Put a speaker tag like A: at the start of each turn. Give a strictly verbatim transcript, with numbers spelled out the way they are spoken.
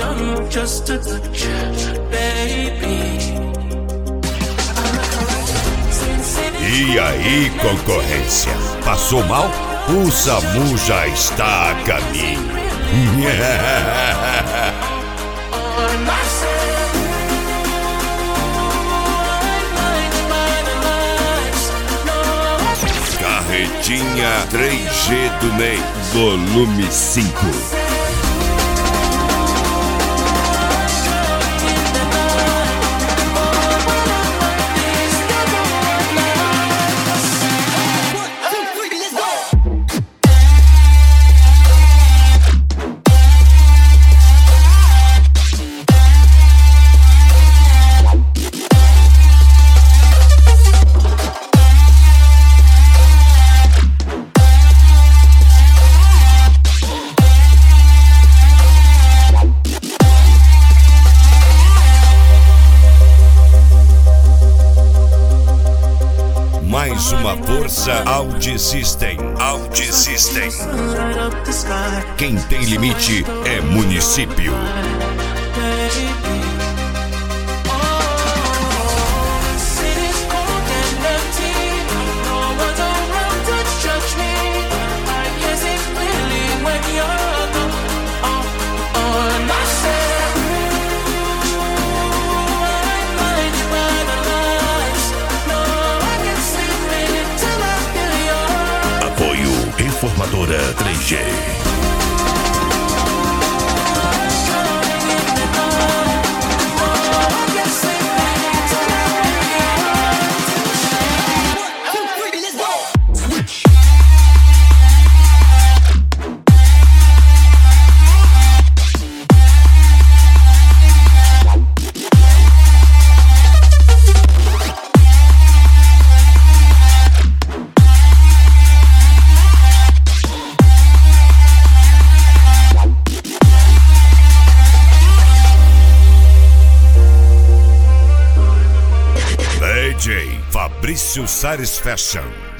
A: young, just a touch, baby.
B: E aí, concorrência? Passou mal? O SAMU já está a caminho. Carretinha três G do Ney, volume cinco. Mais uma força Audi System. Audi System. Quem tem limite é município.
C: Informadora três G.
B: D J Fabrício Satisfaction.